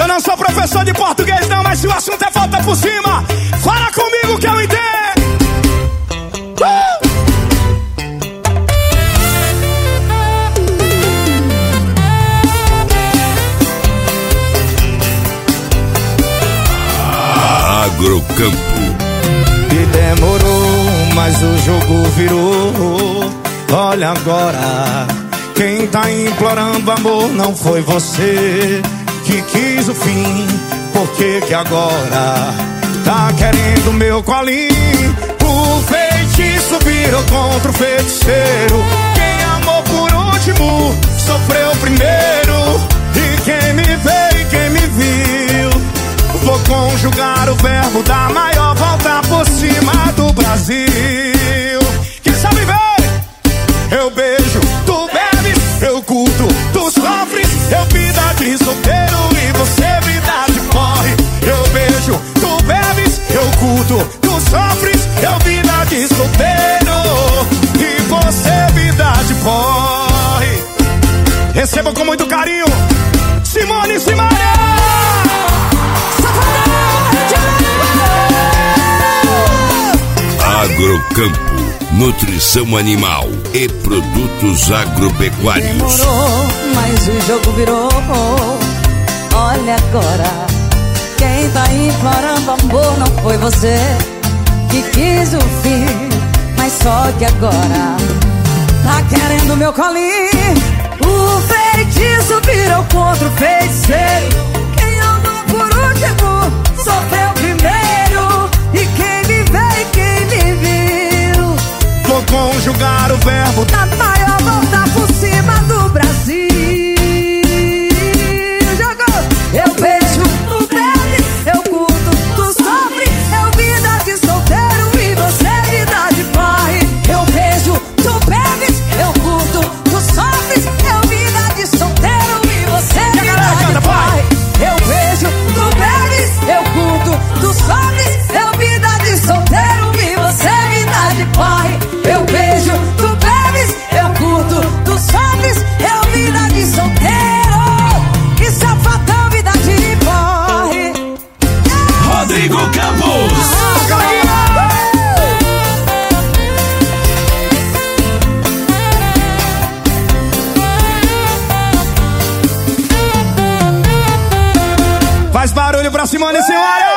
Eu não sou professor de português não, mas se o assunto é falta por cima, fala comigo que eu entendo. Agrocampo. E demorou, mas o jogo virou. Olha agora, quem tá implorando amor não foi você que quis o fim. Por que que agora tá querendo meu colinho? O feitiço virou contra o feiticeiro. Quem amou por último sofreu primeiro. E quem me vê e quem me viu, vou conjugar o verbo da maior volta por cima do Brasil. Quem sabe ver? Eu beijo, tu bebes, eu curto, tu sofres. Eu vida de solteiro e você vida de porre. Eu beijo, tu bebes, eu curto, tu sofres. Eu vida de solteiro e você vida de porre. Recebam com muito carinho Simone e Simaria. Agrocampo, nutrição animal e produtos agropecuários. Demorou, mas o jogo virou. Olha agora, quem tá implorando amor não foi você que quis o fim, mas só que agora tá querendo meu colinho. O feitiço virou contra o feiticeiro. Quem andou por último sofreu primeiro. E quem me vê e quem me viu, vou conjugar o verbo da maior volta por cima do Brasil. Jogou! Eu beijo, tu bebe, eu curto, tu sofre. Eu vida de solteiro e você vida de porre. Eu beijo, tu bebes, eu curto, tu sofres. Eu vida de solteiro e você vida de porre. Eu beijo, tu bebes, eu curto, tu sofres. Eu vida de solteiro e você vida de porre. Eu beijo, tu bebes, eu curto, tu sofres. Eu vida de solteiro e sapatão vida de porre. Rodrigo Campos. Faz barulho pra Simone e Senhora.